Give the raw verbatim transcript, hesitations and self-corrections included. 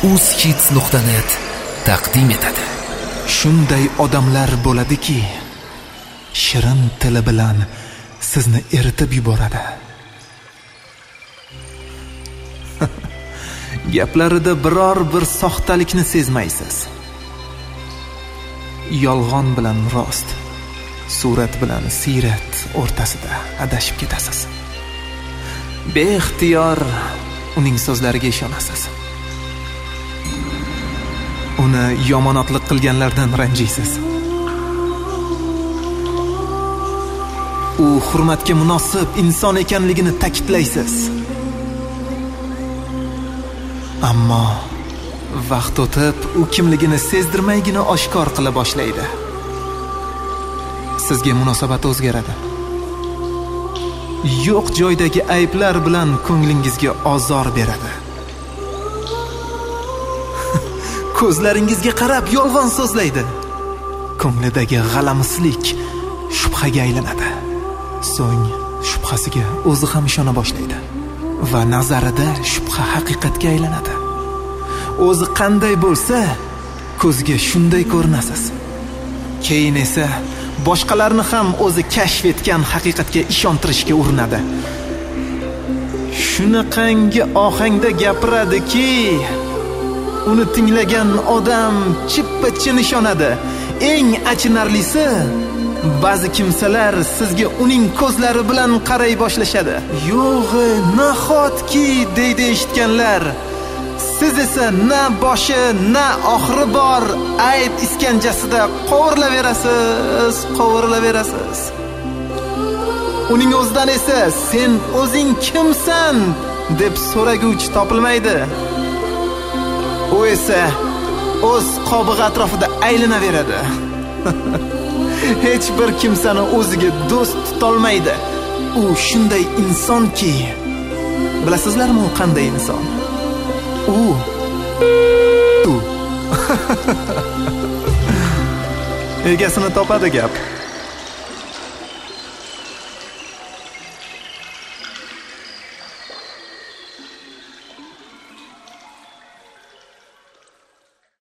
uzhits nuqta net taqdim etadi. Shunday odamlar bo'ladiki, shirin tili bilan sizni eritib yuboradi. Gaplarida biror bir soxtalikni sezmaysiz. Yolg'on bilan rost, surat bilan siyrat o'rtasida adashib ketasiz. Beixtiyor uning so'zlariga ishonasiz. Uni yomonotlik qilganlardan ranjiysiz. U hurmatga munosib inson ekanligini ta'kidlaysiz. Ammo vaqt o'tib u kimligini sezdirmaygina oshkor qila boshlaydi. Sizga munosabat o'zgaradi. Yo'q joydagi ayblar bilan ko'nglingizga ozor beradi. Ko'zlaringizga qarab yolg'on so'zlaydi. Ko'nglidagi g'alamislik shubhaga aylanadi. So'ng shubhasiga o'zi ham ishona boshlaydi va nazarida shubha haqiqatga aylanadi. O'zi qanday bo'lsa, ko'zga shunday ko'rinasiz. Keyin esa boshqalarni ham o'zi kashf etgan haqiqatga ishontirishga urinadi. Shunaqangi ohangda gapiradiki, uni tinglagan odam chippa-chin ishonadi. Eng achinarlisi, ba'zi kimsalar sizga uning ko'zlari bilan qaray boshlashadi. Yo'g'i, nahotki deydi eshitganlar. Siz esa na boshi, na oxiri bor ayb iskanjasida qovurilaverasiz, qovurilaverasiz. Uning o'zidan esa sen o'zing kimsan deb so'raguvchi topilmaydi. U esa o'z qobig'i atrofida aylanaveradi. Hech bir kimsani o'ziga do'st tutolmaydi. U shunday insonki, bilasizlarmi u qanday inson? U u egasini topadi gap.